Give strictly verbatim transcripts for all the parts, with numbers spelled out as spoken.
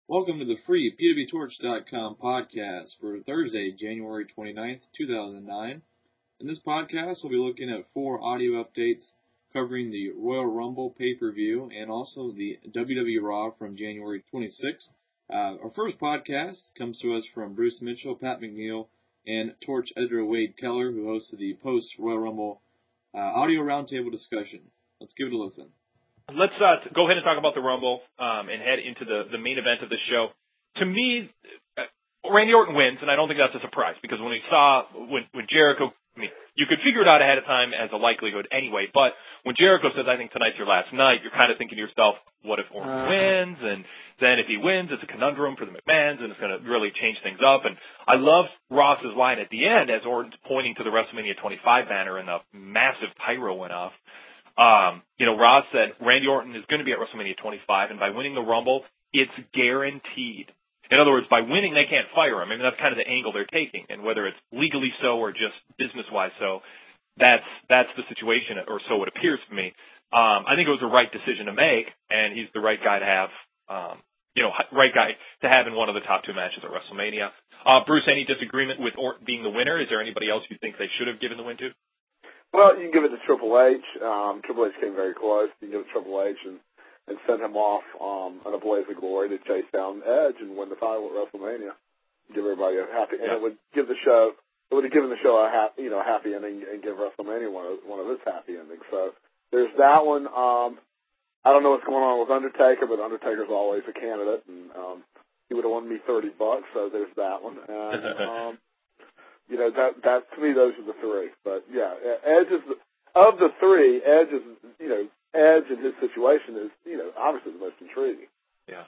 Welcome to the free P W Torch dot com podcast for Thursday, January twenty-ninth, two thousand nine. In this podcast, we'll be looking at four audio updates covering the Royal Rumble pay-per-view and also the W W E Raw from January twenty-sixth. Uh, our first podcast comes to us from Bruce Mitchell, Pat McNeil, and Torch editor Wade Keller, who hosted the post-Royal Rumble uh, audio roundtable discussion. Let's give it a listen. Let's uh, go ahead and talk about the Rumble um, and head into the, the main event of the show. To me, uh, Randy Orton wins, and I don't think that's a surprise because when we saw when, when Jericho, I mean, you could figure it out ahead of time as a likelihood anyway. But when Jericho says, "I think tonight's your last night," you're kind of thinking to yourself, "What if Orton uh, wins?" And then if he wins, it's a conundrum for the McMahons, and it's going to really change things up. And I love Ross's line at the end as Orton's pointing to the WrestleMania twenty-five banner, and the massive pyro went off. Um, you know, Ross said Randy Orton is going to be at WrestleMania twenty-five, and by winning the Rumble, it's guaranteed. In other words, by winning, they can't fire him. I mean, that's kind of the angle they're taking, and whether it's legally so or just business-wise so, that's that's the situation, or so it appears to me. Um, I think it was the right decision to make, and he's the right guy to have, um, you know, right guy to have in one of the top two matches at WrestleMania. Uh, Bruce, any disagreement with Orton being the winner? Is there anybody else you think they should have given the win to? Well, you can give it to Triple H. Um, Triple H came very close. You can give it to Triple H and, and send him off um, on a blaze of glory to chase down Edge and win the title at WrestleMania. Give everybody a happy, and yeah. it would give the show. It would have given the show a happy, you know, happy ending, and give WrestleMania one of one of its happy endings. So there's that one. Um, I don't know what's going on with Undertaker, but Undertaker's always a candidate, and um, he would have won me thirty bucks. So there's that one. And, um, You know, that, that, to me, those are the three. But, yeah, Edge is, the, of the three, Edge is, you know, Edge in his situation is, you know, obviously the most intriguing. Yeah.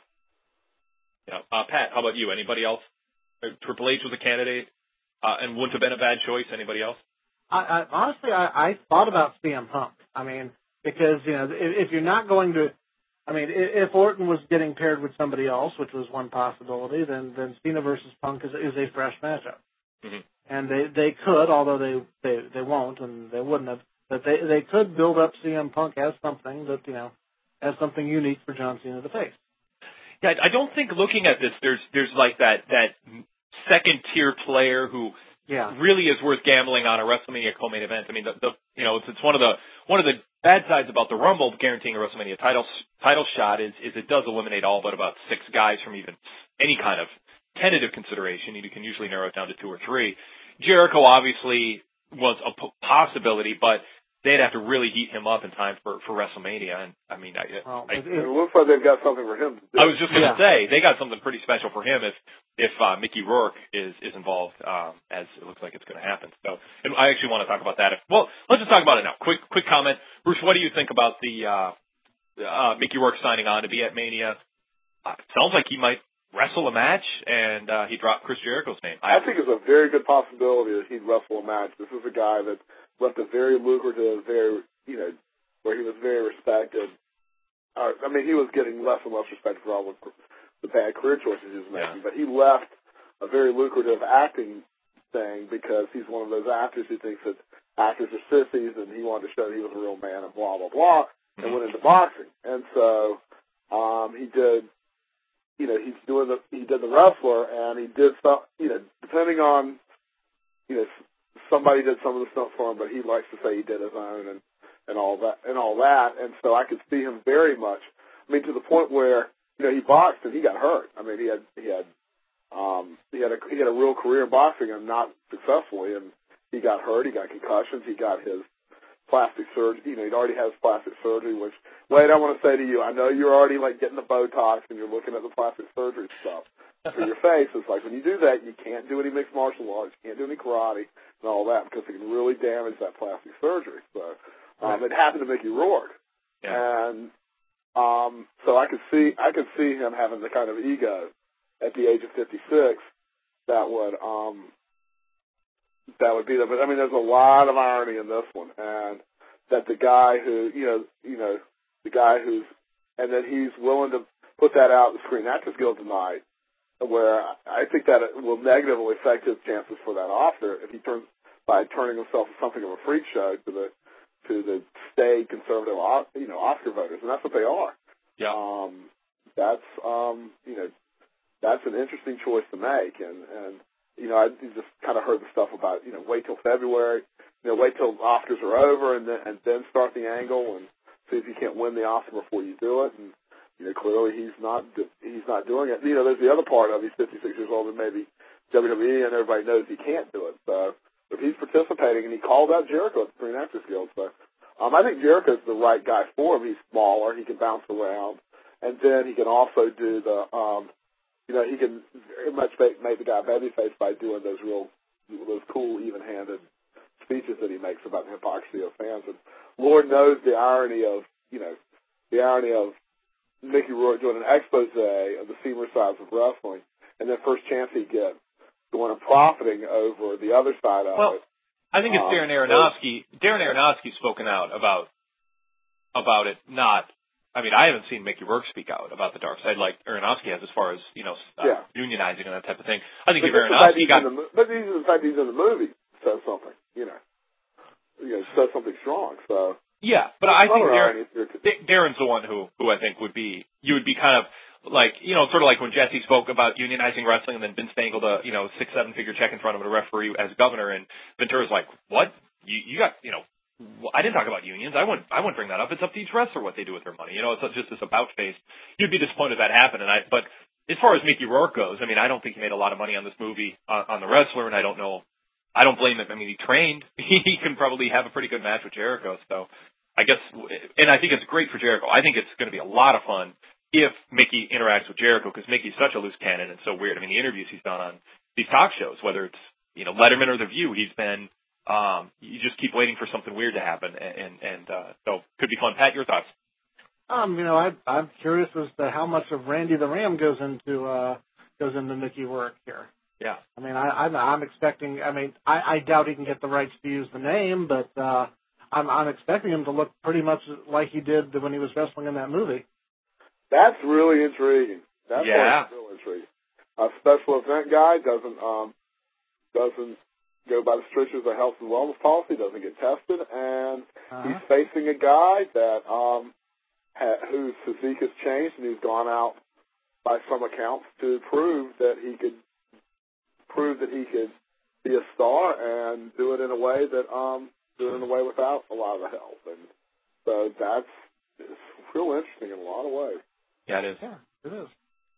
Yeah. Uh, Pat, how about you? Anybody else? Triple H was a candidate uh, and wouldn't have been a bad choice. Anybody else? I, I honestly, I, I thought about C M Punk. I mean, because, you know, if, if you're not going to, I mean, if Orton was getting paired with somebody else, which was one possibility, then, then Cena versus Punk is, is a fresh matchup. Mm-hmm. And they, they could, although they, they, they won't and they wouldn't have, but they, they could build up C M Punk as something that, you know, as something unique for John Cena to face. Yeah, I don't think looking at this, there's, there's like that, that second tier player who yeah. really is worth gambling on a WrestleMania co-main event. I mean, the, the, you know, it's, it's one of the, one of the bad sides about the Rumble guaranteeing a WrestleMania title, title shot is, is it does eliminate all but about six guys from even any kind of tentative consideration. You can usually narrow it down to two or three. Jericho obviously was a p- possibility, but they'd have to really heat him up in time for, for WrestleMania. And I mean, I, well, I, it, it looks like they've got something for him to do. I was just going to yeah. say they got something pretty special for him if if uh, Mickey Rourke is is involved, um, as it looks like it's going to happen. So, and I actually want to talk about that. If, well, let's just talk about it now. Quick quick comment, Bruce. What do you think about the uh, uh, Mickey Rourke signing on to be at Mania? Uh, it sounds like he might wrestle a match, and uh, he dropped Chris Jericho's name. I think it's a very good possibility that he'd wrestle a match. This is a guy that left a very lucrative, very, you know, where he was very respected. Uh, I mean, he was getting less and less respect for all the, the bad career choices he was making, yeah. but he left a very lucrative acting thing because he's one of those actors who thinks that actors are sissies, and he wanted to show that he was a real man and blah, blah, blah, and mm-hmm. went into boxing. And so um, he did... You know, he's doing the, he did the wrestler, and he did some, you know, depending on, you know, somebody did some of the stuff for him, but he likes to say he did his own and, and all that, and all that. And so I could see him very much, I mean, to the point where, you know, he boxed and he got hurt. I mean, he had, he had, um, he had a, he had a real career in boxing and not successfully, and he got hurt, he got concussions, he got his plastic surgery, you know, he already has plastic surgery, which, Wade, I want to say to you, I know you're already, like, getting the Botox and you're looking at the plastic surgery stuff for your face. It's like, when you do that, you can't do any mixed martial arts, you can't do any karate and all that because it can really damage that plastic surgery. So, um, it happened to Mickey Rourke. Yeah. And, um, so I could see, I could see him having the kind of ego at the age of fifty-six that would, um, that would be there. But, I mean, there's a lot of irony in this one. And that the guy who, you know, you know, the guy who's, and then he's willing to put that out on the screen, not just go tonight, where I think that it will negatively affect his chances for that Oscar if he turns, by turning himself to something of a freak show to the, to the staid conservative, you know, Oscar voters. And that's what they are. Yeah. Um, that's, um, you know, that's an interesting choice to make. And, and you know, I just kind of heard the stuff about, you know, wait till February, you know, wait till Oscars are over and then, and then start the angle and see if you can't win the Oscar before you do it. And, you know, clearly he's not, he's not doing it. You know, there's the other part of he's fifty-six years old and maybe W W E and everybody knows he can't do it. So if he's participating, and he called out Jericho at the Screen Actors Guild. So um, I think Jericho's the right guy for him. He's smaller. He can bounce around. And then he can also do the, um, you know, he can very much make, make the guy babyface by doing those real, those cool, even-handed speeches that he makes about the hypocrisy of fans. And Lord knows the irony of, you know, the irony of Mickey Rourke doing an expose of the seamer sides of wrestling, and then first chance he gets, going and profiting over the other side of well, it. I think it's um, Darren Aronofsky. Darren Aronofsky's spoken out about about it. Not, I mean, I haven't seen Mickey Rourke speak out about the dark side like Aronofsky has, as far as you know, uh, yeah. unionizing and that type of thing. I think but if Aronofsky got, the, but even the fact he's in the movie says something. You know, you know, says something strong. So yeah, but I think Darren, Darren, Darren's the one who who I think would be you would be kind of. Like, you know, sort of like when Jesse spoke about unionizing wrestling and then Vince dangled a, you know, six, seven figure check in front of a referee as governor, and Ventura's like, what? You, you got, you know, I didn't talk about unions. I wouldn't, I wouldn't bring that up. It's up to each wrestler what they do with their money. You know, it's just this about face. You'd be disappointed if that happened. And I, but as far as Mickey Rourke goes, I mean, I don't think he made a lot of money on this movie on, on the wrestler, and I don't know, I don't blame him. I mean, he trained. He can probably have a pretty good match with Jericho. So I guess, and I think it's great for Jericho. I think it's going to be a lot of fun if Mickey interacts with Jericho, because Mickey's such a loose cannon and so weird. I mean, the interviews he's done on these talk shows, whether it's, you know, Letterman or The View, he's been, um, you just keep waiting for something weird to happen. And, and, uh, so could be fun. Pat, your thoughts? Um, you know, I, I'm curious as to how much of Randy the Ram goes into, uh, goes into Mickey Rourke here. Yeah. I mean, I, I'm, I'm expecting, I mean, I, I doubt he can get the rights to use the name, but, uh, I'm, I'm expecting him to look pretty much like he did when he was wrestling in that movie. That's really intriguing. That's yeah. real intriguing. A special event guy doesn't um doesn't go by the strictures of health and wellness policy, doesn't get tested, and uh-huh. he's facing a guy that um ha- whose physique has changed and who's gone out by some accounts to prove that he could prove that he could be a star and do it in a way that um do it in a way without a lot of the help. And so that's it's real interesting in a lot of ways. Yeah, it is. Yeah, it is.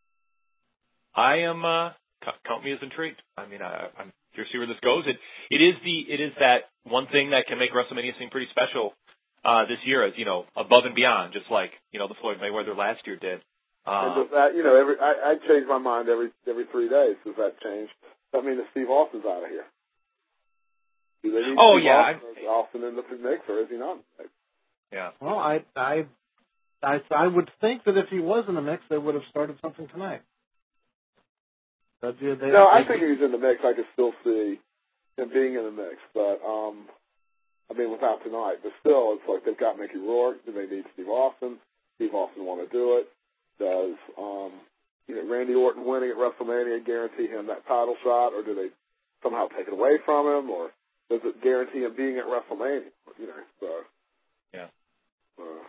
I am, uh, count me as intrigued. I mean, I, I'm curious to see where this goes. It, it is the, it is that one thing that can make WrestleMania seem pretty special, uh, this year, as, you know, above and beyond, just like, you know, the Floyd Mayweather last year did. Um, and uh, does that, you know, every, I, I change my mind every, every three days. Does that change? Does that mean that Steve Austin's out of here? Do they need oh, Steve yeah. Austin, or is Austin in the mix, or is he not in the mix? Yeah. Well, I, I, I, I would think that if he was in the mix, they would have started something tonight. But, yeah, they, no, they, I think if he's in the mix, I could still see him being in the mix. But, um, I mean, without tonight. But still, it's like they've got Mickey Rourke. Do they need Steve Austin? Steve Austin want to do it? Does, um, you know, Randy Orton winning at WrestleMania guarantee him that title shot, or do they somehow take it away from him, or does it guarantee him being at WrestleMania? You know, so. Yeah. Uh,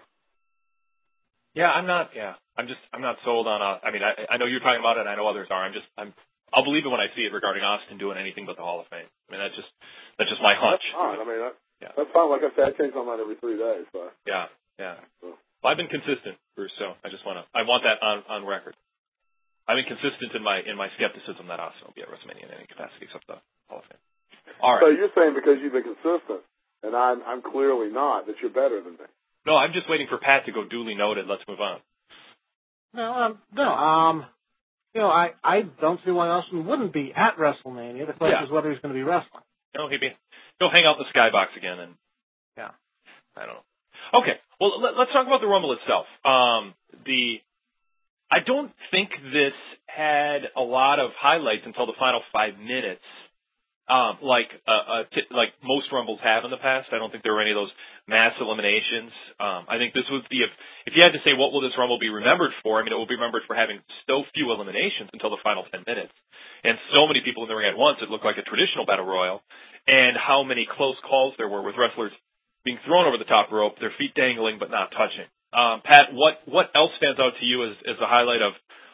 Yeah, I'm not. Yeah, I'm just. I'm not sold on. A, I mean, I, I know you're talking about it, and I know others are. I'm just. I'm. I'll believe it when I see it regarding Austin doing anything but the Hall of Fame. I mean, that's just. That's just my hunch. That's fine. I mean, that, yeah. that's fine. Like I said, I change my mind every three days. So. Yeah. Yeah. So. Well, I've been consistent, Bruce. So I just want to. I want that on on record. I've been consistent in my in my skepticism that Austin will be at WrestleMania in any capacity except the Hall of Fame. All right. So you're saying because you've been consistent, and I'm I'm clearly not, that you're better than me. No, I'm just waiting for Pat to go duly noted. Let's move on. No, um, no, um, you know, I, I don't see why Austin wouldn't be at WrestleMania. The question yeah. is whether he's going to be wrestling. No, he'd be. He'll hang out in the skybox again, and yeah, I don't know. Okay, well, let, let's talk about the Rumble itself. Um, the I don't think this had a lot of highlights until the final five minutes. Um, like uh, uh, t- like most Rumbles have in the past. I don't think there were any of those mass eliminations. Um, I think this was the if, if you had to say what will this Rumble be remembered for, I mean, it will be remembered for having so few eliminations until the final ten minutes, and so many people in the ring at once. It looked like a traditional battle royal, and how many close calls there were with wrestlers being thrown over the top rope, their feet dangling but not touching. Um, Pat, what what else stands out to you as as the highlight of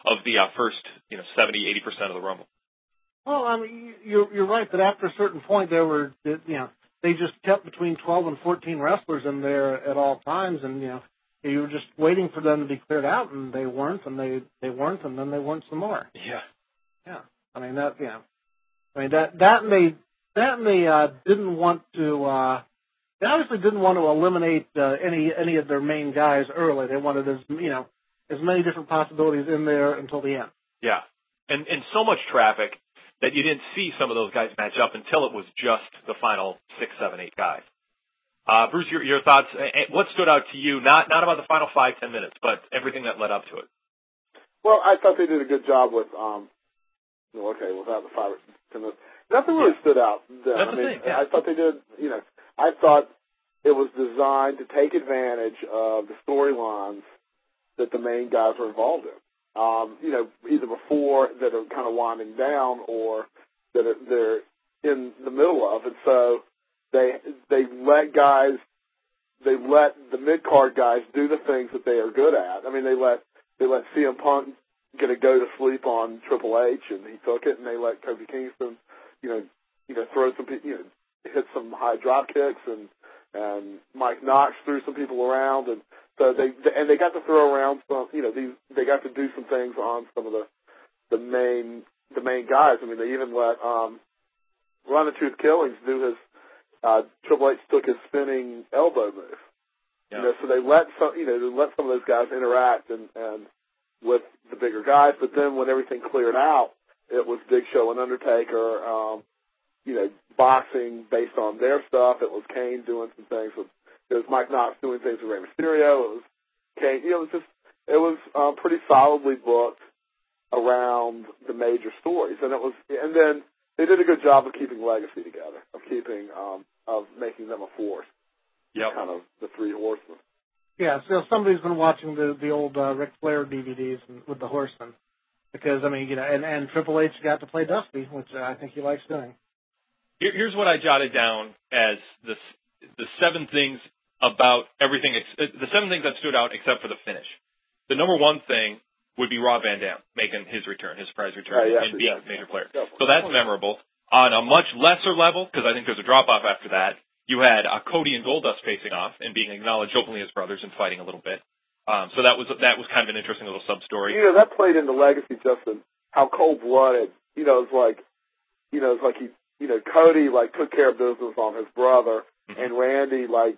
of the uh, first, you know, seventy, eighty percent of the Rumble. Well, I mean, you're you're right that after a certain point, there were, you know, they just kept between twelve and fourteen wrestlers in there at all times, and you know, you were just waiting for them to be cleared out, and they weren't, and they they weren't, and then they weren't some more. Yeah, yeah. I mean that, you know, I mean that that and they that and they uh, didn't want to. Uh, they obviously didn't want to eliminate uh, any any of their main guys early. They wanted as you know as many different possibilities in there until the end. Yeah, and and so much traffic that you didn't see some of those guys match up until it was just the final six, seven, eight guys. Uh, Bruce, your, your thoughts, what stood out to you, not not about the final five, ten minutes, but everything that led up to it? Well, I thought they did a good job with, um, okay, without the five or ten minutes. Nothing really yeah. stood out then. That's I the mean, thing, yeah. I thought they did, you know, I thought it was designed to take advantage of the storylines that the main guys were involved in. Um, you know, either before that are kind of winding down or that are, they're in the middle of. And so they, they let guys, they let the mid-card guys do the things that they are good at. I mean, they let, they let C M Punk get a go to sleep on Triple H and he took it, and they let Kofi Kingston, you know, you know, throw some, you know, hit some high drop kicks, and, and Mike Knox threw some people around, and so they, and they got to throw around some, you know, these, they got to do some things on some of the, the main, the main guys. I mean, they even let, um, Run the Truth Killings do his, uh, Triple H took his spinning elbow move. Yeah. You know, so they let some, you know, they let some of those guys interact and, and with the bigger guys, but then when everything cleared out, it was Big Show and Undertaker, um, you know, boxing based on their stuff. It was Kane doing some things with, it was Mike Knox doing things with Rey Mysterio. It was Kane, you know, it was just, it was um, pretty solidly booked around the major stories. And it was, and then they did a good job of keeping Legacy together, of keeping, um, of making them a force. Yep. Kind of the three horsemen. Yeah, so somebody's been watching the the old uh, Ric Flair D V Ds with the Horsemen, because I mean, you know, and, and Triple H got to play Dusty, which uh, I think he likes doing. Here, here's what I jotted down as the the seven things about everything, the seven things that stood out except for the finish. The number one thing would be Rob Van Dam making his return, his surprise return, uh, yes, and being yes. a major player. Yes. So that's memorable. On a much lesser level, because I think there's a drop-off after that, you had uh, Cody and Goldust facing off and being acknowledged openly as brothers and fighting a little bit. Um, so that was that was kind of an interesting little sub-story. You know, that played into Legacy, Justin, how cold-blooded, you know, it's like, you know, it's like he, you know, Cody, like, took care of business on his brother, mm-hmm. and Randy, like,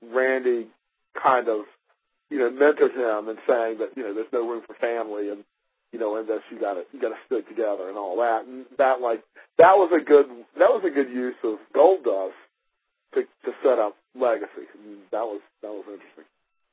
Randy kind of, you know, mentored him and saying that, you know, there's no room for family and, you know, and that you gotta, you gotta stick together and all that. And that, like, that was a good, that was a good use of Goldust to, to set up Legacy. And that was, that was interesting.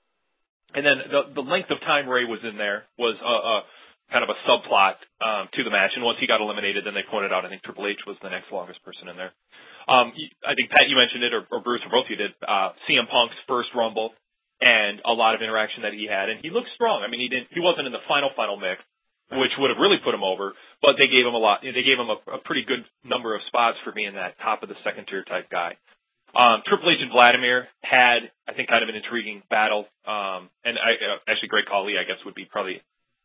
And then the, the length of time Ray was in there was a, a kind of a subplot um, to the match. And once he got eliminated, then they pointed out, I think Triple H was the next longest person in there. Um, I think, Pat, you mentioned it, or, or Bruce, or both of you did, uh, C M Punk's first Rumble and a lot of interaction that he had. And he looked strong. I mean, he didn't, he wasn't in the final, final mix, which would have really put him over, but they gave him a lot, they gave him a, a pretty good number of spots for being that top of the second tier type guy. Um, Triple H and Vladimir had, I think, kind of an intriguing battle. Um, and I, uh, actually, Greg Khali, I guess, would be probably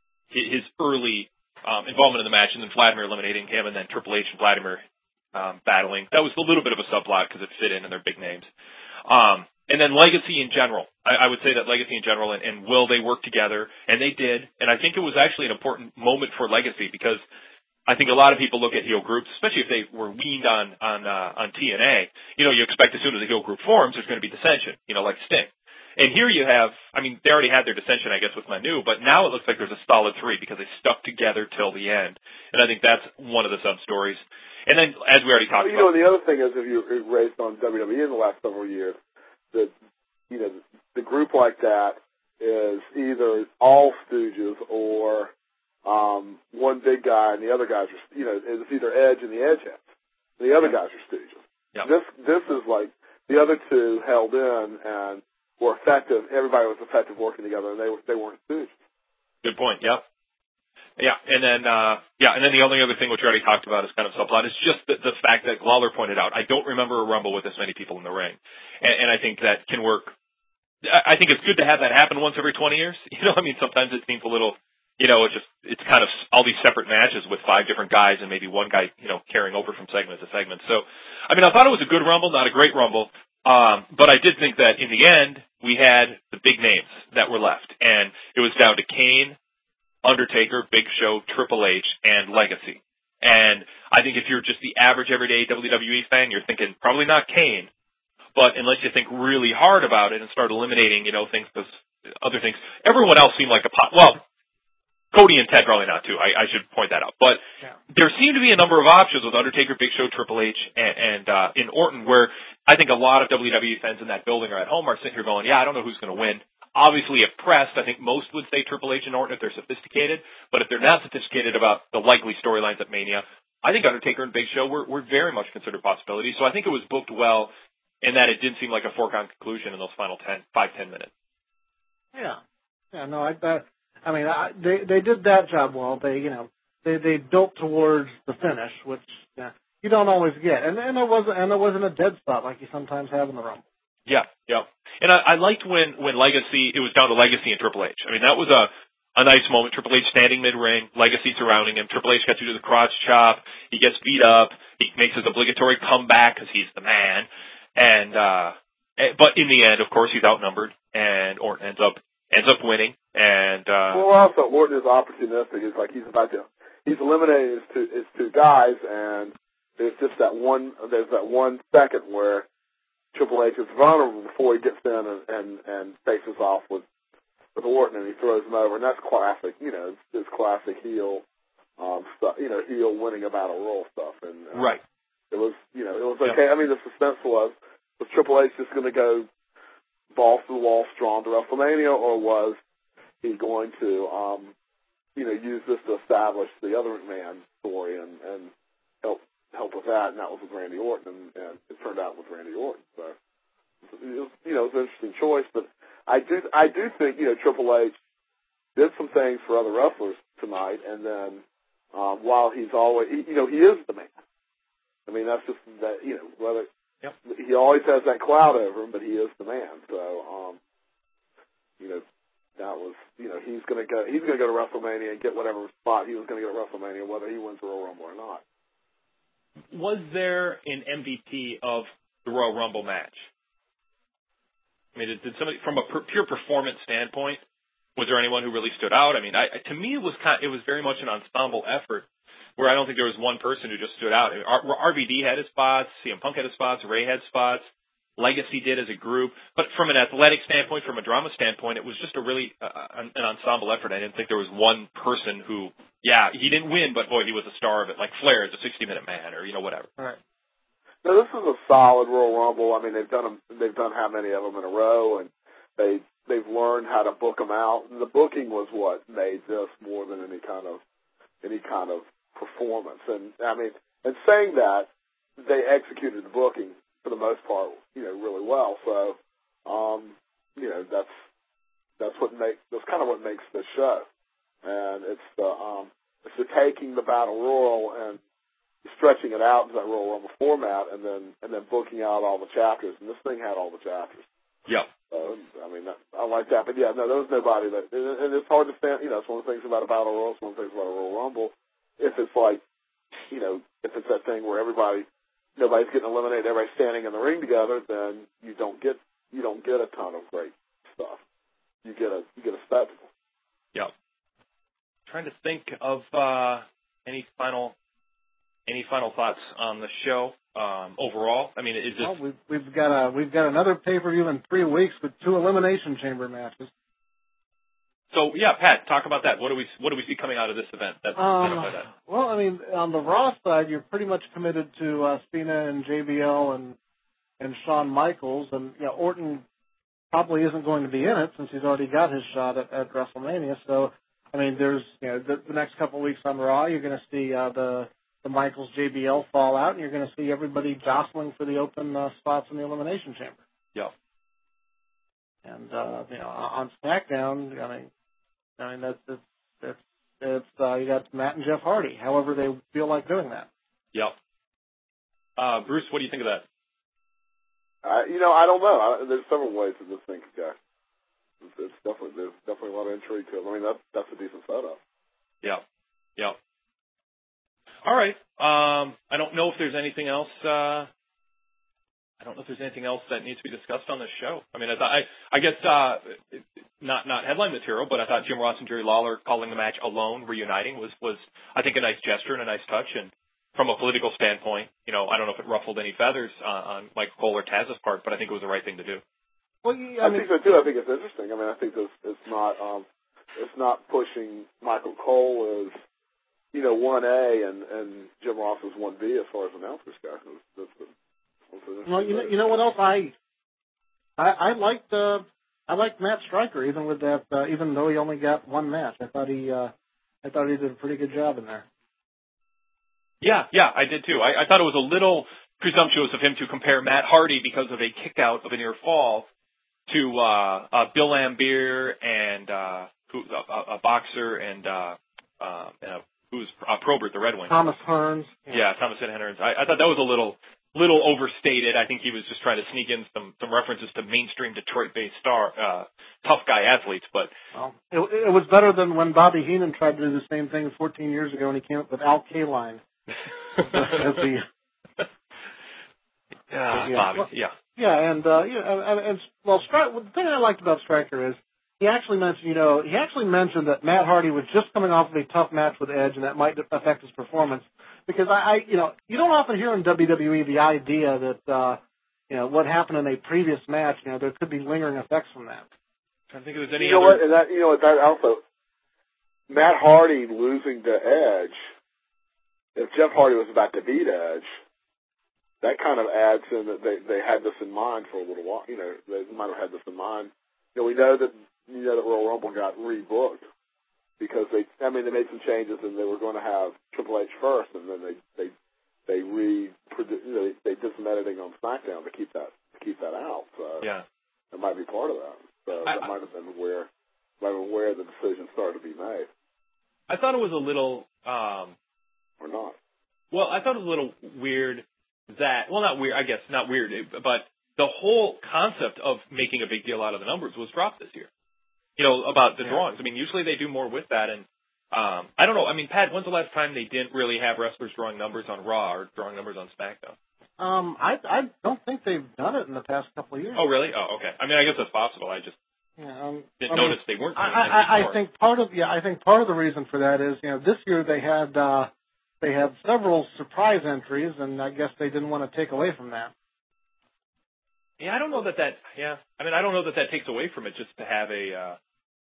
his early um, involvement in the match, and then Vladimir eliminating him, and then Triple H and Vladimir um, battling. That was a little bit of a subplot because it fit in, and they're big names. Um, and then Legacy in general. I, I would say that Legacy in general and, and Will, they worked together, and they did. And I think it was actually an important moment for Legacy because I think a lot of people look at heel groups, especially if they were weaned on on uh, on T N A. You know, you expect as soon as a heel group forms, there's going to be dissension. You know, like Sting. And here you have, I mean, they already had their dissension, I guess, with Manu, but now it looks like there's a solid three because they stuck together till the end. And I think that's one of the sub stories. And then, as we already talked well, you about, know, and the other thing is, if you raised on W W E in the last several years, that you know, the group like that is either all stooges or um, one big guy and the other guys are, you know, it's either Edge and the Edge heads. The other guys are stooges. Yep. This this is like the other two held in and were effective. Everybody was effective working together, and they they weren't stooges. Good point. Yep. Yeah, and then uh, yeah, and then the only other thing which we already talked about is kind of subplot is just the, the fact that Lawler pointed out. I don't remember a Rumble with this many people in the ring, and, and I think that can work. I think it's good to have that happen once every twenty years. You know, I mean, sometimes it seems a little, you know, it's just, it's kind of all these separate matches with five different guys and maybe one guy, you know, carrying over from segment to segment. So, I mean, I thought it was a good Rumble, not a great Rumble. Um, but I did think that in the end, we had the big names that were left. And it was down to Kane, Undertaker, Big Show, Triple H, and Legacy. And I think if you're just the average everyday W W E fan, you're thinking probably not Kane. But unless you think really hard about it and start eliminating, you know, things, other things, everyone else seemed like a pot. Well, Cody and Ted probably not too. I, I should point that out. But yeah. There seemed to be a number of options with Undertaker, Big Show, Triple H, and, and uh, in Orton, where I think a lot of W W E fans in that building or at home are sitting here going, yeah, I don't know who's going to win. Obviously, if pressed, I think most would say Triple H and Orton if they're sophisticated. But if they're not sophisticated about the likely storylines at Mania, I think Undertaker and Big Show were, were very much considered possibilities. So I think it was booked well in that it didn't seem like a foregone conclusion in those final ten, five, ten minutes. Yeah. Yeah, no, I bet. I mean, I, they they did that job well. They, you know, they they built towards the finish, which you, know, you don't always get. And and there wasn't and there wasn't a dead spot like you sometimes have in the Rumble. Yeah, yeah. And I, I liked when when Legacy it was down to Legacy and Triple H. I mean, that was a a nice moment. Triple H standing mid ring, Legacy surrounding him. Triple H got to do the cross chop. He gets beat up. He makes his obligatory comeback because he's the man. And uh, but in the end, of course, he's outnumbered, and Orton ends up ends up winning. And uh well, also Orton is opportunistic. It's like he's about to he's eliminating his two his two guys, and there's just that one there's that one second where Triple H is vulnerable before he gets in and and, and faces off with with Orton, and he throws him over, and that's classic. You know, it's, it's classic heel um stuff. You know, heel winning a battle royal stuff. And uh, right, it was you know it was okay. Yeah. I mean, the suspense was was Triple H just going to go balls to the wall strong to WrestleMania, or was he going to, um, you know, use this to establish the other McMahon story and, and help help with that? And that was with Randy Orton, and, and it turned out with Randy Orton. So, it was, you know, it was an interesting choice. But I do, I do think, you know, Triple H did some things for other wrestlers tonight, and then um, while he's always, you know, he is the man. I mean, that's just that, you know, whether yep. he always has that cloud over him, but he is the man. So, um, you know. That was, you know, he's going to go. He's going to go to WrestleMania and get whatever spot he was going to get at WrestleMania, whether he wins the Royal Rumble or not. Was there an M V P of the Royal Rumble match? I mean, did, did somebody, from a per, pure performance standpoint, was there anyone who really stood out? I mean, I, to me, it was kind, it was very much an ensemble effort, where I don't think there was one person who just stood out. I mean, R- RVD had his spots, C M Punk had his spots, Ray had spots. Legacy did as a group, but from an athletic standpoint, from a drama standpoint, it was just a really uh, an, an ensemble effort. I didn't think there was one person who, yeah, he didn't win, but boy, he was a star of it, like Flair is a sixty-minute man, or you know, whatever. All right. Now, this is a solid Royal Rumble. I mean, they've done them, they've done how many of them in a row, and they they've learned how to book them out. And the booking was what made this more than any kind of any kind of performance. And I mean, and saying that, they executed the booking for the most part, you know, really well. So, um, you know, that's that's what makes that's kind of what makes this show, and it's the um, it's the taking the battle royal and stretching it out into that Royal Rumble format, and then and then booking out all the chapters. And this thing had all the chapters. Yeah. So, I mean, that, I like that. But yeah, no, there was nobody that, and it's hard to stand. You know, it's one of the things about a battle royal. It's one of the things about a Royal Rumble. If it's like, you know, if it's that thing where everybody. Nobody's getting eliminated, everybody's standing in the ring together, then you don't get you don't get a ton of great stuff. You get a you get a spectacle. Yeah. Trying to think of uh, any final any final thoughts on the show um, overall. I mean, is this? Well, we've, we've got a we've got another pay per view in three weeks with two elimination chamber matches. So yeah, Pat, talk about that. What do we what do we see coming out of this event? That's um, by that. Well, I mean, on the Raw side, you're pretty much committed to uh, Cena and J B L and and Shawn Michaels, and you know, Orton probably isn't going to be in it since he's already got his shot at, at WrestleMania. So, I mean, there's you know the, the next couple of weeks on Raw, you're going to see uh, the the Michaels J B L fall out, and you're going to see everybody jostling for the open uh, spots in the elimination chamber. Yeah. And uh, you know, on SmackDown, I mean. I mean, that's, it's, it's, it's uh, you got Matt and Jeff Hardy, however they feel like doing that. Yep. Uh, Bruce, what do you think of that? Uh, you know, I don't know. I, there's several ways that this thing could go. It's, it's definitely, there's definitely a lot of intrigue to it. I mean, that's, that's a decent setup. Yeah. Yeah. All right. Um, I don't know if there's anything else. Uh, I don't know if there's anything else that needs to be discussed on this show. I mean, I, I, I guess uh, not not headline material, but I thought Jim Ross and Jerry Lawler calling the match alone, reuniting, was was I think a nice gesture and a nice touch. And from a political standpoint, you know, I don't know if it ruffled any feathers on, on Michael Cole or Taz's part, but I think it was the right thing to do. Well, yeah, I, I mean, think so too. I think it's interesting. I mean, I think this it's not um, it's not pushing Michael Cole as, you know, one A and and Jim Ross is one B as far as announcers go. That's, that's, well, you know, you know what else I, I, I liked, uh, I liked Matt Striker even with that, uh, even though he only got one match. I thought he, uh, I thought he did a pretty good job in there. Yeah, yeah, I did too. I, I thought it was a little presumptuous of him to compare Matt Hardy because of a kick out of a near fall to uh, uh, Bill Lambier and uh, who, a, a boxer and uh, uh, uh, who's uh, Probert, the Red Wing. Thomas Hearns. Yeah, yeah Thomas Hearns. I, I thought that was a little little overstated. I think he was just trying to sneak in some, some references to mainstream Detroit-based star uh, tough guy athletes. But well, it, it was better than when Bobby Heenan tried to do the same thing fourteen years ago, and he came up with Al Kaline. as the, yeah, yeah, Bobby. well, yeah. Yeah, and uh, yeah, and, and well, Stry- the thing I liked about Stryker is he actually mentioned, you know, he actually mentioned that Matt Hardy was just coming off of a tough match with Edge, and that might affect his performance. Because I, I you know, you don't often hear in W W E the idea that, uh, you know, what happened in a previous match, you know, there could be lingering effects from that. I think it was any you know other. what, and that, you know what, that also, Matt Hardy losing to Edge. If Jeff Hardy was about to beat Edge, that kind of adds in that they they had this in mind for a little while. You know, they might have had this in mind. You know, we know that you know that Royal Rumble got rebooked because they, I mean, they made some changes and they were going to have Triple H first, and then they they they re you know, they did some editing on SmackDown to keep that to keep that out. So yeah, that might be part of that. So I, that might have been where might have been where the decision started to be made. I thought it was a little. Um, or not. Well, I thought it was a little weird that, well, not weird, I guess, not weird, but the whole concept of making a big deal out of the numbers was dropped this year. You know, about the yeah. drawings. I mean, usually they do more with that, and um, I don't know. I mean, Pat, when's the last time they didn't really have wrestlers drawing numbers on Raw or drawing numbers on SmackDown? Um, I I don't think they've done it in the past couple of years. Oh, really? Oh, okay. I mean, I guess that's possible. I just yeah, um, didn't I mean, notice they weren't. I, I, I think part of yeah, I think part of the reason for that is, you know, this year they had uh, they had several surprise entries, and I guess they didn't want to take away from that. Yeah, I don't know that that. Yeah, I mean, I don't know that that takes away from it just to have a. Uh,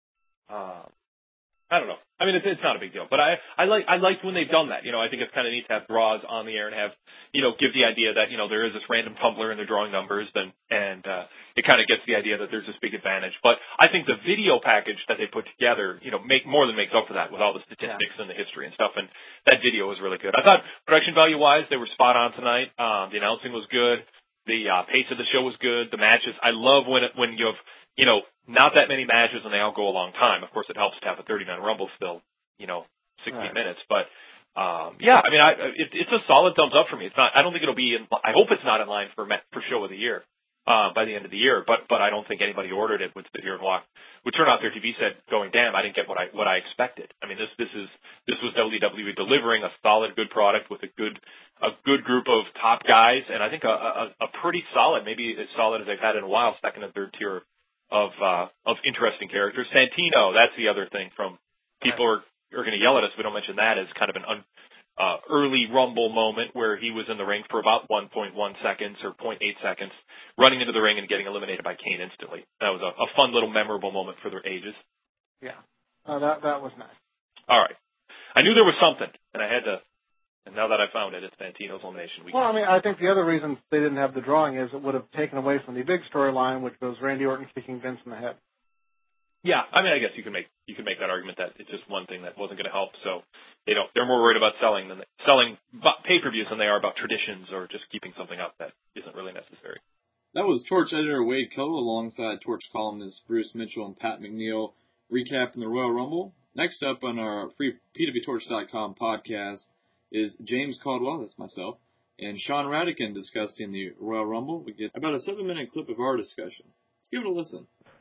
uh, I don't know. I mean, it's, it's not a big deal, but I, I like, I liked when they've done that. You know, I think it's kind of neat to have draws on the air and have, you know, give the idea that, you know, there is this random tumbler and they're drawing numbers, and, and, uh, it kind of gets the idea that there's this big advantage. But I think the video package that they put together, you know, make more than makes up for that with all the statistics yeah. and the history and stuff. And that video was really good. I thought production value wise, they were spot on tonight. Um, the announcing was good. The, uh, pace of the show was good. The matches, I love when it, when you have, you know, not that many matches and they all go a long time. Of course, it helps to have a thirty-man Rumble still, you know, sixty right. minutes. But, um, yeah, I mean, I, it, it's a solid thumbs up for me. It's not, I don't think it'll be in, I hope it's not in line for, for show of the year, uh, by the end of the year, but, but I don't think anybody ordered it would sit here and walk, would turn off their T V set going, damn, I didn't get what I, what I expected. I mean, this, this is, this was W W E delivering a solid, good product with a good, a good group of top guys. And I think a, a, a pretty solid, maybe as solid as they've had in a while, second and third tier of uh of interesting characters. Santino, that's the other thing from people are are going to yell at us if we don't mention that as kind of an un, uh early Rumble moment where he was in the ring for about one point one seconds or zero point eight seconds, running into the ring and getting eliminated by Kane instantly. That was a, a fun little memorable moment for their ages. Yeah, uh, that that was nice. All right, I knew there was something, and I had to. And now that I found it, it's Santino's elimination week. Well, I mean, I think the other reason they didn't have the drawing is it would have taken away from the big storyline, which was Randy Orton kicking Vince in the head. Yeah, I mean, I guess you can make you can make that argument that it's just one thing that wasn't going to help. So they don't. They're more worried about selling than they, selling pay-per-views than they are about traditions or just keeping something up that isn't really necessary. That was Torch editor Wade Coe alongside Torch columnists Bruce Mitchell and Pat McNeil recapping the Royal Rumble. Next up on our free P W torch dot com podcast is James Caldwell, that's myself, and Sean Radican discussing the Royal Rumble. We get about a seven-minute clip of our discussion. Let's give it a listen.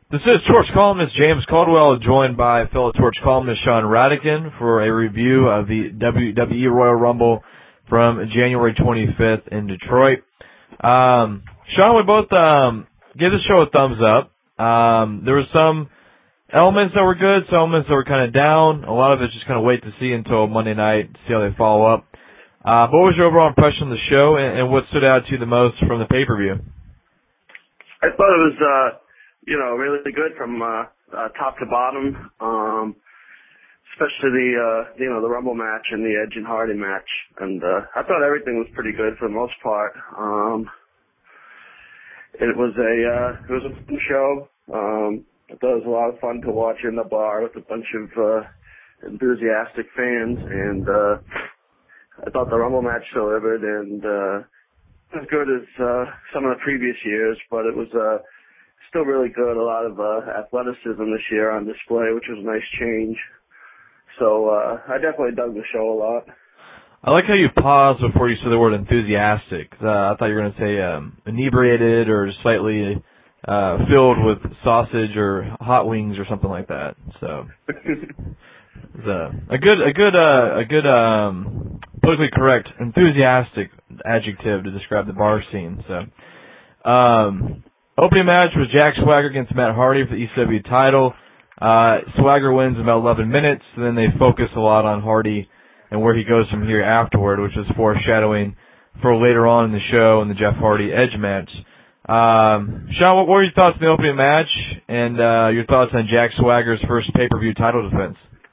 This is Torch columnist James Caldwell, joined by fellow Torch columnist Sean Radican for a review of the W W E Royal Rumble from January twenty-fifth in Detroit. Um, Sean, we both um, gave the show a thumbs up. Um, there were some elements that were good, some elements that were kind of down. A lot of it's just kind of wait to see until Monday night to see how they follow up. Uh, but what was your overall impression of the show, and, and what stood out to you the most from the pay-per-view? I thought it was, uh, you know, really good from uh, uh, top to bottom, um, especially the, uh, you know, the Rumble match and the Edge and Hardy match. And uh, I thought everything was pretty good for the most part. Um, it was a, uh, it was a fun show. Um, I thought it was a lot of fun to watch in the bar with a bunch of uh, enthusiastic fans, and uh, I thought the Rumble match delivered, and uh, as good as uh, some of the previous years, but it was uh, still really good. A lot of uh, athleticism this year on display, which was a nice change. So uh, I definitely dug the show a lot. I like how you paused before you said the word enthusiastic. Uh, I thought you were going to say um, inebriated or slightly uh, filled with sausage or hot wings or something like that. So it's a, a good, a good, uh, a good, um, politically correct, enthusiastic adjective to describe the bar scene. So, um, opening match was Jack Swagger against Matt Hardy for the E C W title. Uh, Swagger wins in about eleven minutes, and then they focus a lot on Hardy and where he goes from here afterward, which is foreshadowing for later on in the show in the Jeff Hardy Edge match. Um, Sean, what were your thoughts on the opening match, and uh, your thoughts on Jack Swagger's first pay-per-view title defense?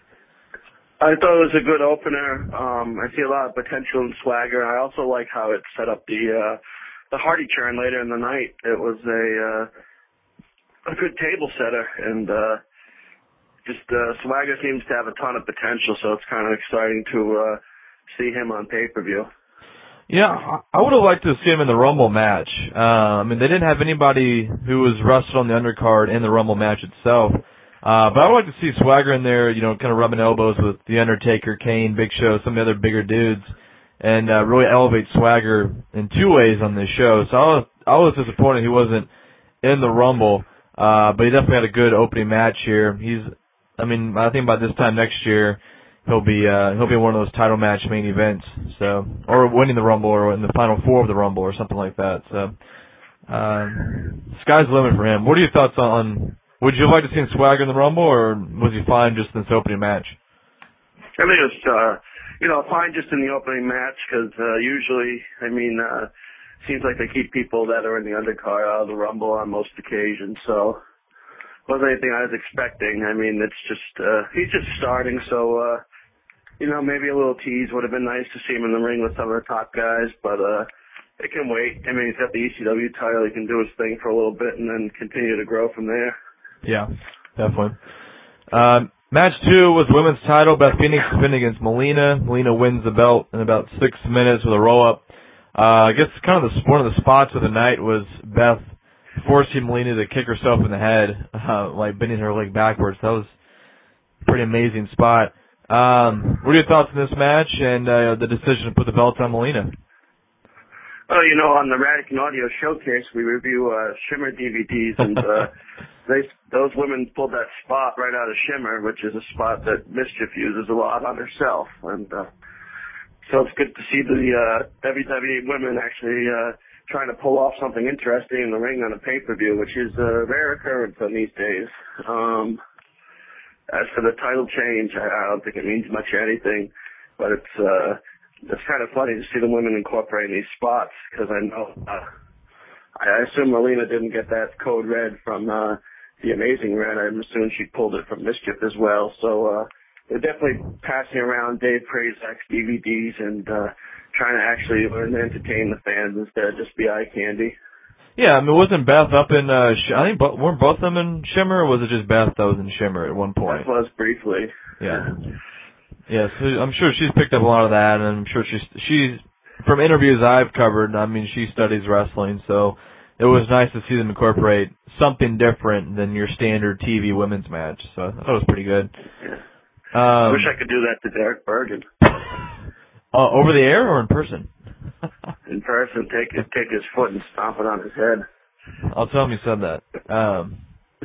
I thought it was a good opener. Um, I see a lot of potential in Swagger. I also like how it set up the uh, the Hardy turn later in the night. It was a uh, a good table setter, and uh, just uh, Swagger seems to have a ton of potential, so it's kind of exciting to uh, see him on pay-per-view. Yeah, I would have liked to see him in the Rumble match. Uh, I mean, they didn't have anybody who was wrestled on the undercard in the Rumble match itself. Uh, but I would like to see Swagger in there, you know, kind of rubbing elbows with The Undertaker, Kane, Big Show, some of the other bigger dudes, and uh, really elevate Swagger in two ways on this show. So I was, I was disappointed he wasn't in the Rumble, uh, but he definitely had a good opening match here. He's, I mean, I think by this time next year, he'll be uh, he'll be in one of those title match main events, so or winning the Rumble or in the final four of the Rumble or something like that. So um, sky's the limit for him. What are your thoughts on? Would you like to see Swagger in the Rumble, or was he fine just in this opening match? I think it was, uh, you know, fine just in the opening match because uh, usually, I mean, uh, seems like they keep people that are in the undercard out of the Rumble on most occasions. So wasn't anything I was expecting. I mean, it's just uh, he's just starting, so uh, you know, maybe a little tease would have been nice to see him in the ring with some of the top guys, but uh, it can wait. I mean, he's got the E C W title; he can do his thing for a little bit and then continue to grow from there. Yeah, definitely. Um, match two was women's title. Beth Phoenix defending against Melina. Melina wins the belt in about six minutes with a roll-up. Uh, I guess kind of the, one of the spots of the night was Beth forcing Melina to kick herself in the head, uh, like bending her leg backwards. That was a pretty amazing spot. Um, what are your thoughts on this match and uh, the decision to put the belt on Melina? Well, you know, on the Radican Audio Showcase, we review uh, Shimmer D V Ds, and uh, they those women pulled that spot right out of Shimmer, which is a spot that Mischief uses a lot on herself. And uh, so it's good to see the uh, W W E women actually uh, trying to pull off something interesting in the ring on a pay-per-view, which is a rare occurrence on these days. Um, as for the title change, I, I don't think it means much anything, but it's... Uh, It's kind of funny to see the women incorporating these spots because I know, uh, I assume Melina didn't get that code red from uh, the Amazing Red. I'm assuming she pulled it from Mischief as well. So uh, they're definitely passing around Dave Prazak's D V Ds and uh, trying to actually learn to entertain the fans instead of just be eye candy. Yeah, I mean, wasn't Beth up in, uh, Sh- I think, bo- weren't both of them in Shimmer, or was it just Beth that was in Shimmer at one point? That was briefly. Yeah. Yes, yeah, so I'm sure she's picked up a lot of that, and I'm sure she's, she's, from interviews I've covered, I mean, she studies wrestling, so it was nice to see them incorporate something different than your standard T V women's match, so I thought it was pretty good. Yeah. Um, Wish I could do that to Derek Bergen. Uh, over the air or in person? In person, take his, take his foot and stomp it on his head. I'll tell him you said that. Um,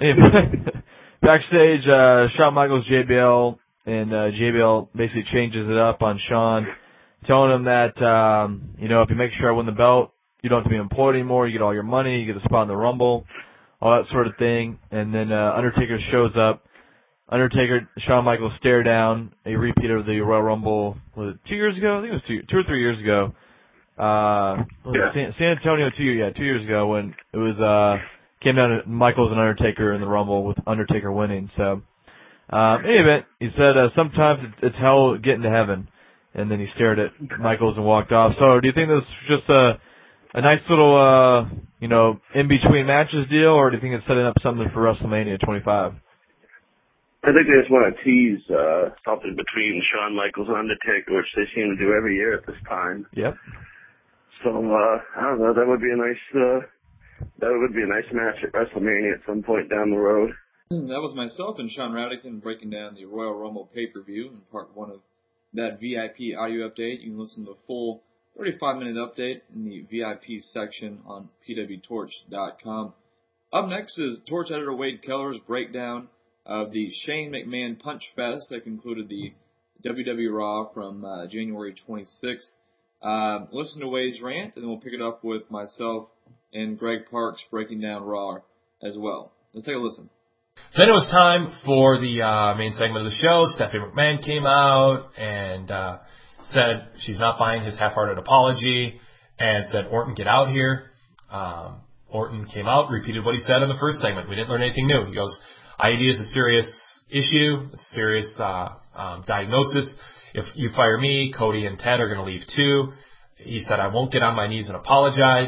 backstage, uh, Shawn Michaels, J B L, and uh, J B L basically changes it up on Shawn, telling him that, um, you know, if you make sure I win the belt, you don't have to be employed anymore. You get all your money. You get a spot in the Rumble, all that sort of thing. And then uh, Undertaker shows up. Undertaker, Shawn Michaels stare down, a repeat of the Royal Rumble, was it two years ago? I think it was two, two or three years ago. Uh, was yeah. it San, San Antonio two, yeah, two years ago when it was, uh, came down to Michaels and Undertaker in the Rumble with Undertaker winning. So, um, in any event, he said, uh, sometimes it's hell getting to heaven. And then he stared at Michaels and walked off. So, do you think this was just a, a nice little, uh, you know, in-between matches deal, or do you think it's setting up something for WrestleMania twenty-five? I think they just want to tease uh, something between Shawn Michaels and Undertaker, which they seem to do every year at this time. Yep. So uh, I don't know. That would be a nice. Uh, that would be a nice match at WrestleMania at some point down the road. That was myself and Sean Radican breaking down the Royal Rumble pay-per-view in part one of that V I P audio update. You can listen to the full thirty-five minute update in the V I P section on P W Torch dot com. Up next is Torch editor Wade Keller's breakdown of the Shane McMahon Punch Fest that concluded the W W Raw from uh, January twenty-sixth. Uh, listen to Wade's rant, and then we'll pick it up with myself and Greg Parks breaking down Raw as well. Let's take a listen. Then it was time for the uh, main segment of the show. Stephanie McMahon came out and uh, said she's not buying his half-hearted apology and said, Orton, get out here. Um, Orton came out, repeated what he said in the first segment. We didn't learn anything new. He goes, I D is a serious issue, a serious uh, um, diagnosis. If you fire me, Cody and Ted are going to leave too. He said, I won't get on my knees and apologize.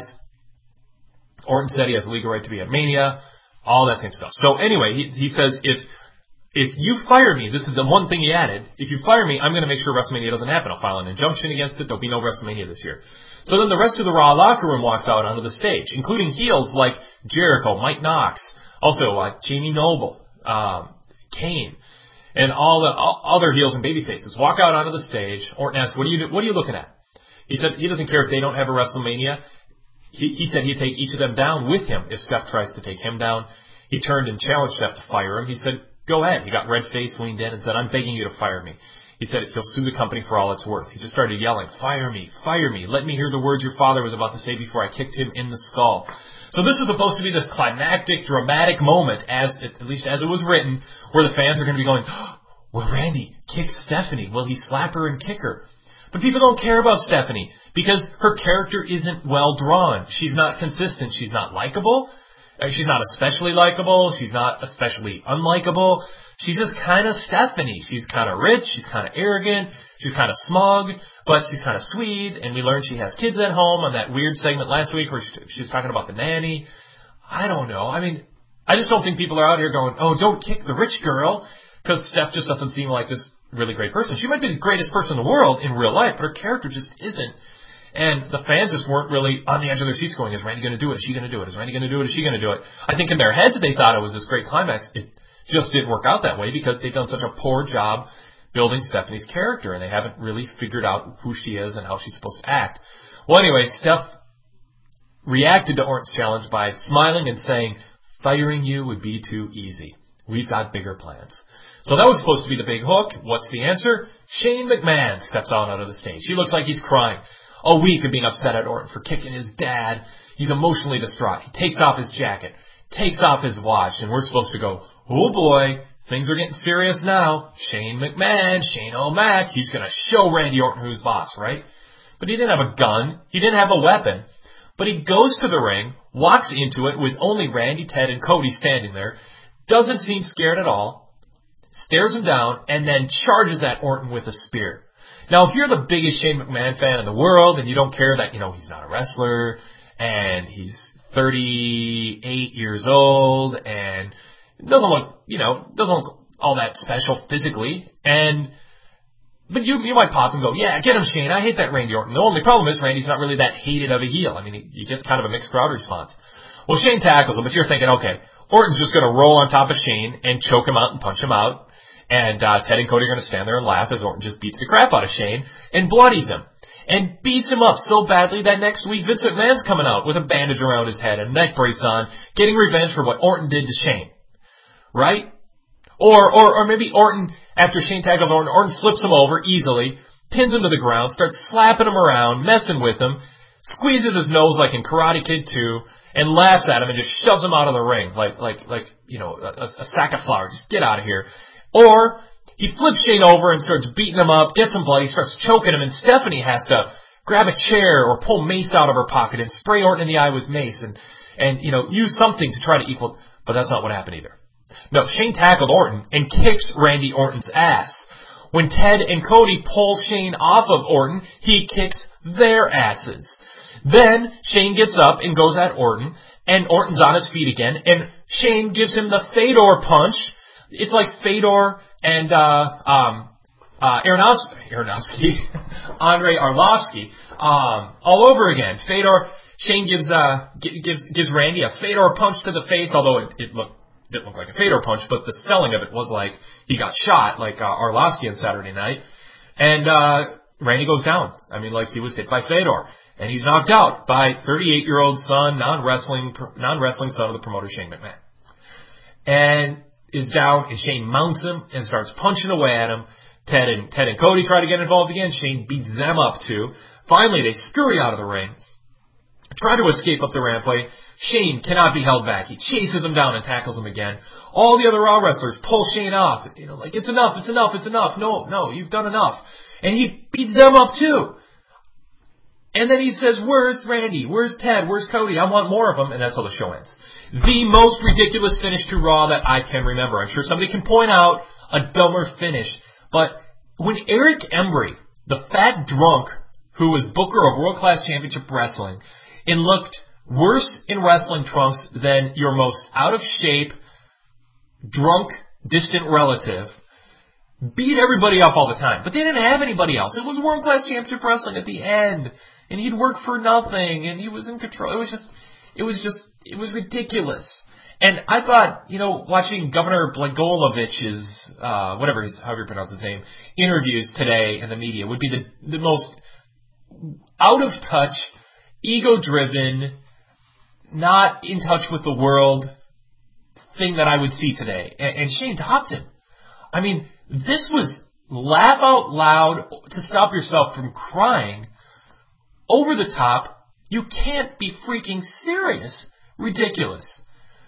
Orton said he has a legal right to be at Mania, all that same stuff. So anyway, he, he says, if if you fire me, this is the one thing he added, if you fire me, I'm going to make sure WrestleMania doesn't happen. I'll file an injunction against it. There'll be no WrestleMania this year. So then the rest of the Raw locker room walks out onto the stage, including heels like Jericho, Mike Knox, also uh, Jamie Noble, um, Kane, and all the all other heels and baby faces walk out onto the stage. Orton asked, "What are you what are you looking at?" He said he doesn't care if they don't have a WrestleMania. He, he said he'd take each of them down with him if Steph tries to take him down. He turned and challenged Steph to fire him. He said, "Go ahead." He got red-faced, leaned in, and said, "I'm begging you to fire me." He said he'll sue the company for all it's worth. He just started yelling, "Fire me, fire me. Let me hear the words your father was about to say before I kicked him in the skull." So this is supposed to be this climactic, dramatic moment, as at least as it was written, where the fans are going to be going, oh, "Will Randy kick Stephanie? Will he slap her and kick her?" But people don't care about Stephanie because her character isn't well drawn. She's not consistent. She's not likable. She's not especially likable. She's not especially unlikable. She's just kind of Stephanie. She's kind of rich. She's kind of arrogant. She's kind of smug, but she's kind of sweet. And we learned she has kids at home on that weird segment last week where she, she was talking about the nanny. I don't know. I mean, I just don't think people are out here going, "Oh, don't kick the rich girl," because Steph just doesn't seem like this really great person. She might be the greatest person in the world in real life, but her character just isn't. And the fans just weren't really on the edge of their seats going, "Is Randy going to do it? Is she going to do it? Is Randy going to do it? Is she going to do it?" I think in their heads they thought it was this great climax. It just didn't work out that way because they've done such a poor job building Stephanie's character, and they haven't really figured out who she is and how she's supposed to act. Well, anyway, Steph reacted to Orton's challenge by smiling and saying, "Firing you would be too easy. We've got bigger plans." So that was supposed to be the big hook. What's the answer? Shane McMahon steps out onto the stage. He looks like he's crying. A week of being upset at Orton for kicking his dad. He's emotionally distraught. He takes off his jacket, takes off his watch, and we're supposed to go, "Oh boy, things are getting serious now. Shane McMahon, Shane O'Mac, he's going to show Randy Orton who's boss," right? But he didn't have a gun. He didn't have a weapon. But he goes to the ring, walks into it with only Randy, Ted, and Cody standing there, doesn't seem scared at all, stares him down, and then charges at Orton with a spear. Now, if you're the biggest Shane McMahon fan in the world and you don't care that, you know, he's not a wrestler and he's thirty-eight years old and doesn't look, you know, doesn't look all that special physically, and but you you might pop and go, "Yeah, get him, Shane. I hate that Randy Orton." The only problem is Randy's not really that hated of a heel. I mean, he, he gets kind of a mixed crowd response. Well, Shane tackles him, but you're thinking, okay, Orton's just going to roll on top of Shane and choke him out and punch him out. And uh, Ted and Cody are going to stand there and laugh as Orton just beats the crap out of Shane and bloodies him. And beats him up so badly that next week Vince McMahon's coming out with a bandage around his head and a neck brace on, getting revenge for what Orton did to Shane. right? Or, or, or maybe Orton, after Shane tackles Orton, Orton flips him over easily, pins him to the ground, starts slapping him around, messing with him, squeezes his nose like in Karate Kid two, and laughs at him and just shoves him out of the ring like, like, like, you know, a, a sack of flour. Just get out of here. Or he flips Shane over and starts beating him up, gets him bloody, starts choking him, and Stephanie has to grab a chair or pull mace out of her pocket and spray Orton in the eye with mace and, and, you know, use something to try to equal, but that's not what happened either. No, Shane tackled Orton and kicks Randy Orton's ass. When Ted and Cody pull Shane off of Orton, he kicks their asses. Then Shane gets up and goes at Orton, and Orton's on his feet again, and Shane gives him the Fedor punch. It's like Fedor and uh, um, uh, Aronofsky, Aronofsky Andre Arlovsky, um, all over again. Fedor, Shane gives uh, gives gives Randy a Fedor punch to the face, although it, it looked didn't look like a Fedor punch, but the selling of it was like he got shot, like uh, Arlovsky on Saturday night, and uh, Randy goes down. I mean, like he was hit by Fedor, and he's knocked out by thirty-eight-year-old son, non-wrestling non-wrestling son of the promoter Shane McMahon, and is down, and Shane mounts him and starts punching away at him. Ted and Ted and Cody try to get involved again. Shane beats them up too. Finally, they scurry out of the ring, try to escape up the rampway. Shane cannot be held back. He chases him down and tackles him again. All the other Raw wrestlers pull Shane off. You know, like, it's enough, it's enough, it's enough. No, no, you've done enough. And he beats them up too. And then he says, where's Randy? Where's Ted? Where's Cody? I want more of them. And that's how the show ends. The most ridiculous finish to Raw that I can remember. I'm sure somebody can point out a dumber finish. But when Eric Embry, the fat drunk who was booker of World Class Championship Wrestling, and looked worse in wrestling trunks than your most out-of-shape, drunk, distant relative, beat everybody up all the time. But they didn't have anybody else. It was World Class Championship Wrestling at the end, and he'd work for nothing, and he was in control. It was just, it was just, it was ridiculous. And I thought, you know, watching Governor Blagojevich's, uh, whatever his, however you pronounce his name, interviews today in the media would be the, the most out-of-touch, ego-driven, not in touch with the world thing that I would see today. And, and Shane topped him. I mean, this was laugh out loud to stop yourself from crying, over the top. You can't be freaking serious. Ridiculous.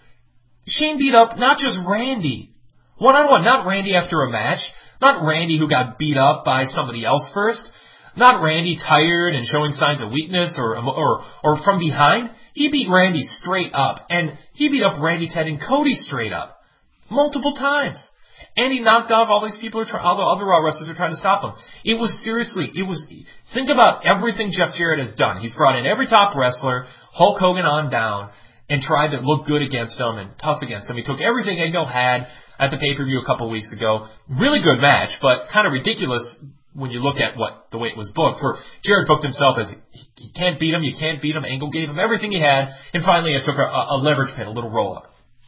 Shane beat up not just Randy, one-on-one, not Randy after a match, not Randy who got beat up by somebody else first, not Randy tired and showing signs of weakness or or or from behind. He beat Randy straight up, and he beat up Randy, Ted, and Cody straight up multiple times. And he knocked off all these people, who are, all the other Raw wrestlers who are trying to stop him. It was seriously, it was, think about everything Jeff Jarrett has done. He's brought in every top wrestler, Hulk Hogan on down, and tried to look good against them and tough against them. He took everything Angle had at the pay-per-view a couple weeks ago. Really good match, but kind of ridiculous when you look at what the way it was booked. For Jarrett booked himself as he, he can't beat him, you can't beat him. Angle gave him everything he had, and finally it took a, a leverage pin, a little roll-up.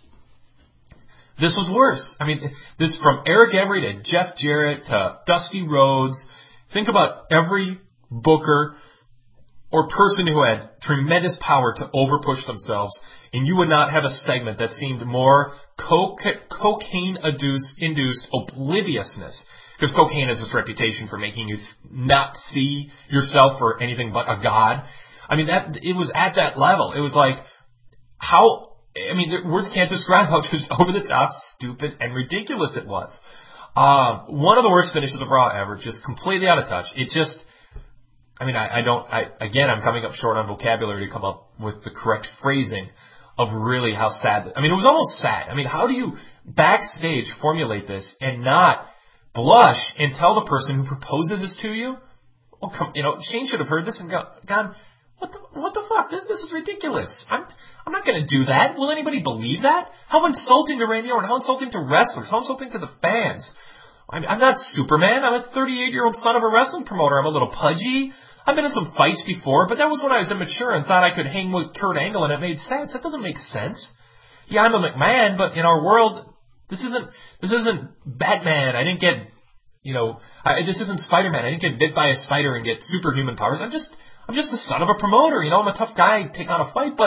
This was worse. I mean, this from Eric Emery to Jeff Jarrett to Dusty Rhodes. Think about every booker or person who had tremendous power to overpush themselves, and you would not have a segment that seemed more coca- cocaine-induced obliviousness. Because cocaine has this reputation for making you not see yourself for anything but a god. I mean, that it was at that level. It was like, how... I mean, words can't describe how just over-the-top, stupid, and ridiculous it was. Uh, one of the worst finishes of Raw ever, just completely out of touch. It just, I mean, I, I don't, I, again, I'm coming up short on vocabulary to come up with the correct phrasing of really how sad, I mean, it was almost sad. I mean, how do you backstage formulate this and not blush and tell the person who proposes this to you? Oh, come, you know, Shane should have heard this and go, gone, What the, what the fuck? This, this is ridiculous. I'm, I'm not going to do that. Will anybody believe that? How insulting to Randy Orton. How insulting to wrestlers. How insulting to the fans. I'm, I'm not Superman. I'm a thirty-eight-year-old son of a wrestling promoter. I'm a little pudgy. I've been in some fights before, but that was when I was immature and thought I could hang with Kurt Angle and it made sense. That doesn't make sense. Yeah, I'm a McMahon, but in our world, this isn't, this isn't Batman. I didn't get, you know, I, this isn't Spider-Man. I didn't get bit by a spider and get superhuman powers. I'm just, I'm just the son of a promoter. You know, I'm a tough guy, take on a fight, but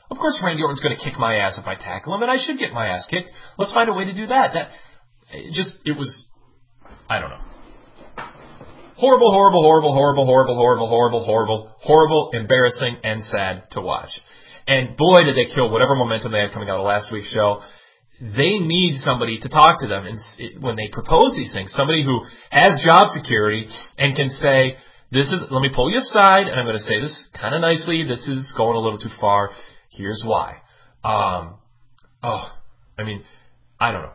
Of course Randy Orton's going to kick my ass if I tackle him, and I should get my ass kicked. Let's find a way to do that. That it just, it was, I don't know. Horrible, horrible, horrible, horrible, horrible, horrible, horrible, horrible, horrible, embarrassing, and sad to watch. And boy, did they kill whatever momentum they had coming out of last week's show. They need somebody to talk to them and when they propose these things, somebody who has job security and can say, this is, let me pull you aside, and I'm going to say this kind of nicely, this is going a little too far, here's why. Um, oh, I mean, I don't know.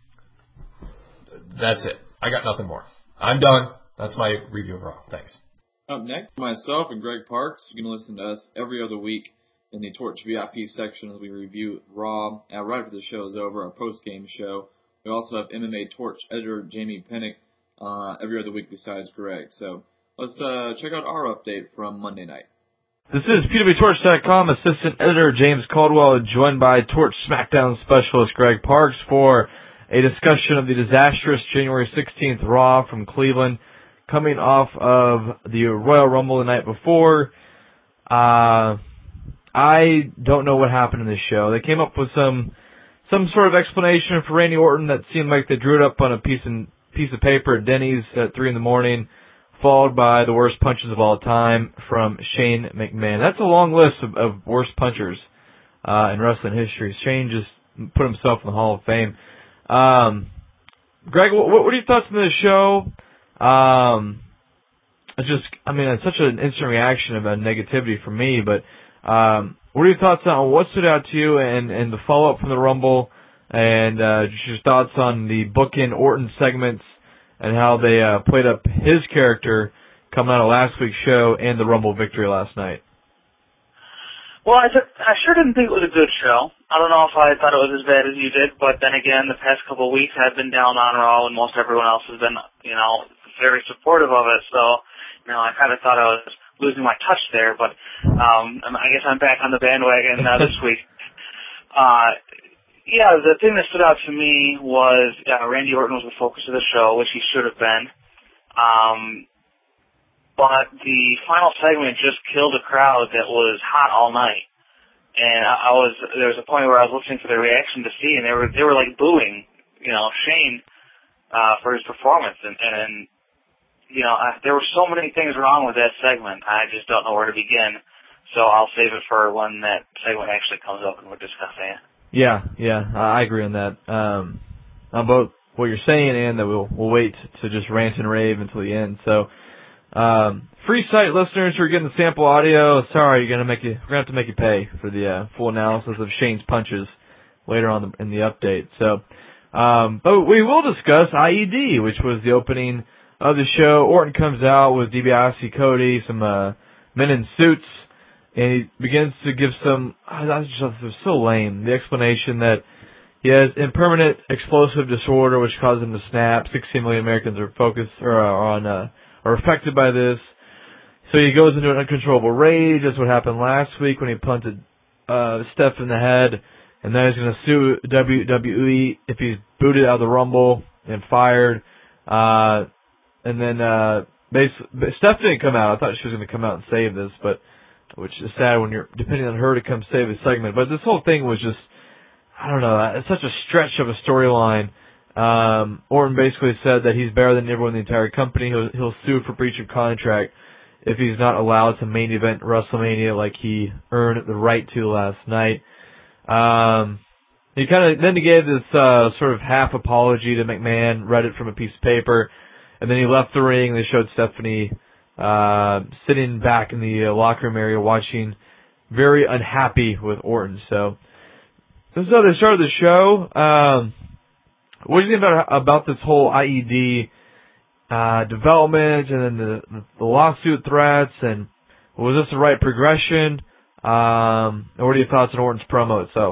That's it. I got nothing more. I'm done. That's my review of Raw. Thanks. Up next, myself and Greg Parks. You can listen to us every other week in the Torch V I P section as we review Raw uh, right after the show is over, our post-game show. We also have M M A Torch editor Jamie Pinnock uh, every other week besides Greg. So let's uh, check out our update from Monday night. This is P W Torch dot com assistant editor James Caldwell, joined by Torch SmackDown specialist Greg Parks for a discussion of the disastrous January sixteenth Raw from Cleveland, coming off of the Royal Rumble the night before. Uh... I don't know what happened in this show. They came up with some some sort of explanation for Randy Orton that seemed like they drew it up on a piece of, piece of paper at Denny's at three in the morning, followed by the worst punches of all time from Shane McMahon. That's a long list of, of worst punchers uh, in wrestling history. Shane just put himself in the Hall of Fame. Um, Greg, what, what are your thoughts on this show? Um, it's just, I mean, it's such an instant reaction of a negativity from me, but Um, what are your thoughts on what stood out to you and, and the follow-up from the Rumble, and uh, just your thoughts on the book-in Orton segments and how they uh, played up his character coming out of last week's show and the Rumble victory last night? Well, I, th- I sure didn't think it was a good show. I don't know if I thought it was as bad as you did, but then again, the past couple of weeks I've been down on Raw, and most everyone else has been, you know, very supportive of it. So, you know, I kind of thought I was losing my touch there, but um, I guess I'm back on the bandwagon uh, this week. Uh, yeah, the thing that stood out to me was uh, Randy Orton was the focus of the show, which he should have been. Um, but the final segment just killed a crowd that was hot all night, and I, I was there was a point where I was listening for their reaction to see, and they were they were like booing, you know, Shane uh, for his performance, and. and You know, I, there were so many things wrong with that segment. I just don't know where to begin. So I'll save it for when that segment actually comes up and we're discussing it. Yeah, yeah, I agree on that. Um, on both what you're saying and that we'll we'll wait to just rant and rave until the end. So, um, free site listeners who are getting the sample audio, sorry, you're gonna make you we're gonna have to make you pay for the uh, full analysis of Shane's punches later on in the update. So, um, but we will discuss I E D, which was the opening of the show. Orton comes out with DiBiase, Cody, some uh, men in suits, and he begins to give some, oh, that was just so lame, the explanation that he has impermanent explosive disorder which causes him to snap. sixteen million Americans are focused or are on uh, are affected by this. So he goes into an uncontrollable rage. That's what happened last week when he punted uh, Steph in the head, and then he's going to sue W W E if he's booted out of the Rumble and fired. Uh, And then, uh, basically, Steph didn't come out. I thought she was going to come out and save this, but, which is sad when you're depending on her to come save a segment. But this whole thing was just, I don't know, it's such a stretch of a storyline. Um, Orton basically said that he's better than everyone in the entire company. He'll, he'll sue for breach of contract if he's not allowed to main event WrestleMania like he earned the right to last night. Um, he kind of, then he gave this, uh, sort of half apology to McMahon, read it from a piece of paper. And then he left the ring. They showed Stephanie uh, sitting back in the uh, locker room area watching, very unhappy with Orton. So, this is how they started the show. Um, what do you think about, about this whole I E D uh, development and then the, the lawsuit threats? And was this the right progression? Um, and what are your thoughts on Orton's promo itself?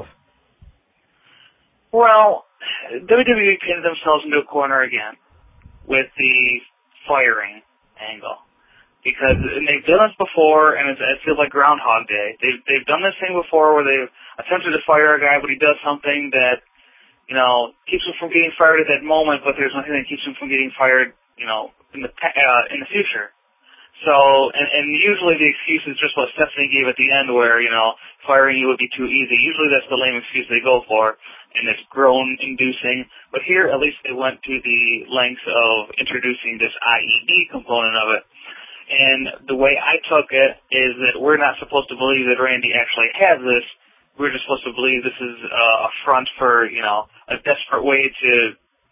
Well, W W E pinned themselves into a corner again with the firing angle, because and they've done this before, and it, it feels like Groundhog Day. They've they've done this thing before where they've attempted to fire a guy, but he does something that, you know, keeps him from getting fired at that moment, but there's nothing that keeps him from getting fired, you know, in the uh, in the future. So, and, and usually the excuse is just what Stephanie gave at the end where, you know, firing you would be too easy. Usually that's the lame excuse they go for, and it's groan-inducing. But here, at least they went to the lengths of introducing this I E D component of it. And the way I took it is that we're not supposed to believe that Randy actually has this. We're just supposed to believe this is a front for, you know, a desperate way to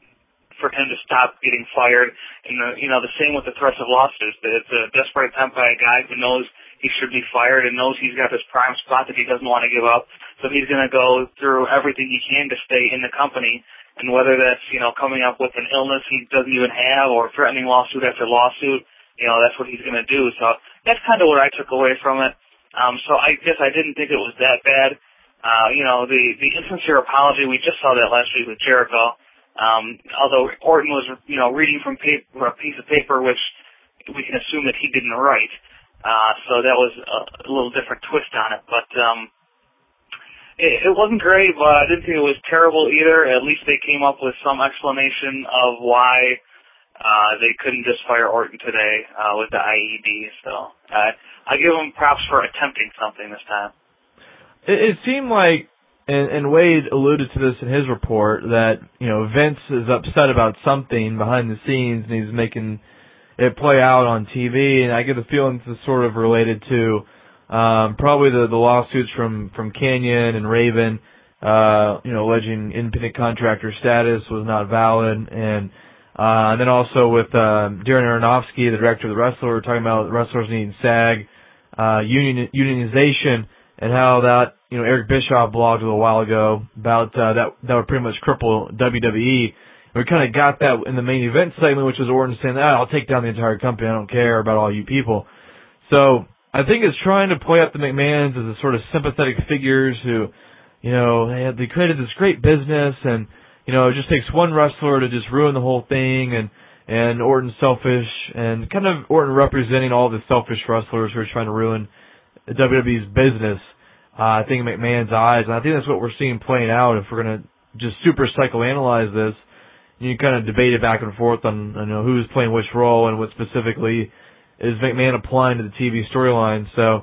for him to stop getting fired. And, the, you know, the same with the threats of lawsuits. It's a desperate attempt by a guy who knows he should be fired and knows he's got this prime spot that he doesn't want to give up. So he's going to go through everything he can to stay in the company. And whether that's, you know, coming up with an illness he doesn't even have or threatening lawsuit after lawsuit, you know, that's what he's going to do. So that's kind of what I took away from it. Um, so I guess I didn't think it was that bad. Uh, you know, the, the insincere apology, we just saw that last week with Jericho. Um, although Orton was, you know, reading from paper, a piece of paper, which we can assume that he didn't write. Uh, so that was a, a little different twist on it. But um, it, it wasn't great, but I didn't think it was terrible either. At least they came up with some explanation of why uh, they couldn't just fire Orton today uh, with the I E D. So uh, I give them props for attempting something this time. It, it seemed like, And, and Wade alluded to this in his report, that, you know, Vince is upset about something behind the scenes and he's making it play out on T V. And I get the feeling this is sort of related to um, probably the, the lawsuits from, from Canyon and Raven, uh, you know, alleging independent contractor status was not valid. And, uh, and then also with uh, Darren Aronofsky, the director of The Wrestler, talking about wrestlers needing SAG, uh, union, unionization, and how that, you know, Eric Bischoff blogged a little while ago about uh, that that would pretty much cripple W W E. And we kind of got that in the main event segment, which was Orton saying, ah, I'll take down the entire company. I don't care about all you people. So I think it's trying to play up the McMahons as a sort of sympathetic figures who, you know, they, had, they created this great business and, you know, it just takes one wrestler to just ruin the whole thing, and, and Orton's selfish, and kind of Orton representing all the selfish wrestlers who are trying to ruin W W E's business, uh, I think in McMahon's eyes. And I think that's what we're seeing playing out if we're going to just super psychoanalyze this. You kind of debate it back and forth on, you know, who's playing which role and what specifically is McMahon applying to the T V storyline. So,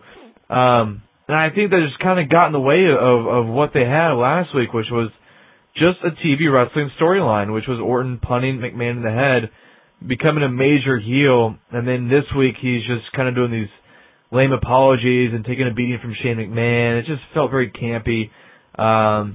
um, and I think that just kind of got in the way of, of what they had last week, which was just a T V wrestling storyline, which was Orton punting McMahon in the head, becoming a major heel, and then this week he's just kind of doing these lame apologies and taking a beating from Shane McMahon. It just felt very campy. Um,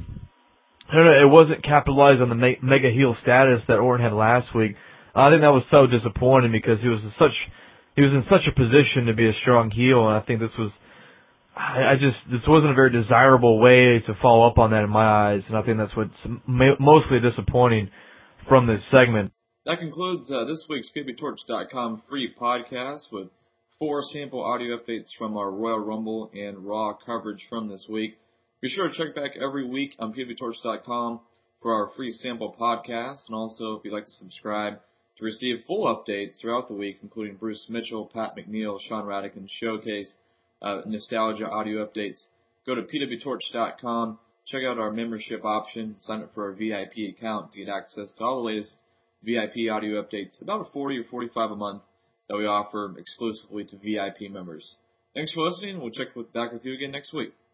I don't know, it wasn't capitalized on the me- mega heel status that Orton had last week. I think that was so disappointing because he was in such he was in such a position to be a strong heel, and I think this was I, I just this wasn't a very desirable way to follow up on that in my eyes, and I think that's what's ma- mostly disappointing from this segment. That concludes uh, this week's P W Torch dot com free podcast with four sample audio updates from our Royal Rumble and Raw coverage from this week. Be sure to check back every week on P W Torch dot com for our free sample podcast, and also if you'd like to subscribe to receive full updates throughout the week, including Bruce Mitchell, Pat McNeil, Sean Radican Showcase, uh, nostalgia audio updates, go to P W Torch dot com, check out our membership option, sign up for our V I P account to get access to all the latest V I P audio updates, about forty or forty-five a month, that we offer exclusively to V I P members. Thanks for listening. We'll check back with you again next week.